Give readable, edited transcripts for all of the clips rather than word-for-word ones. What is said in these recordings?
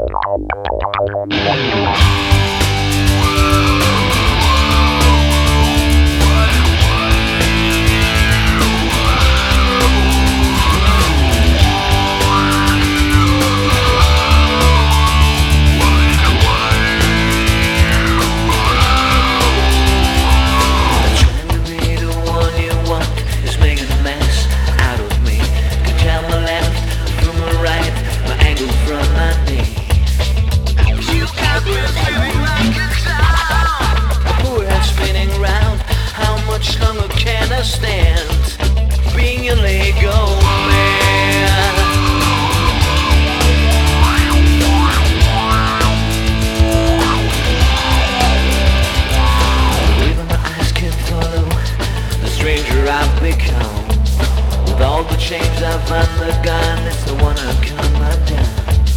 Change I've undergone, it's the one I've come undone.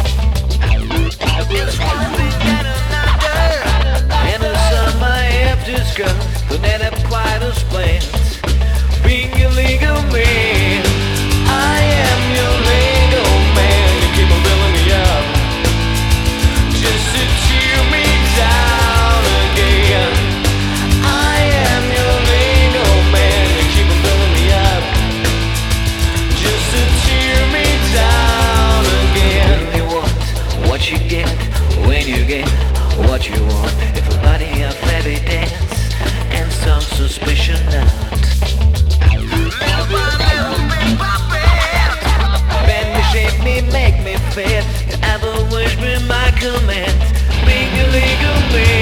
It's one thing and another, and a summer have discussed, but never quite explained. Being your legal man, I am your legal man. You keep on filling me up, just to tear me down again. I am your legal man. You keep on filling me up, just to tear me down again. When you want what you get, when you get what you want. Everybody a heavy dance and some suspicion not. Bend me, shape me, make me fit. You ever wish me my command? Being a legal man.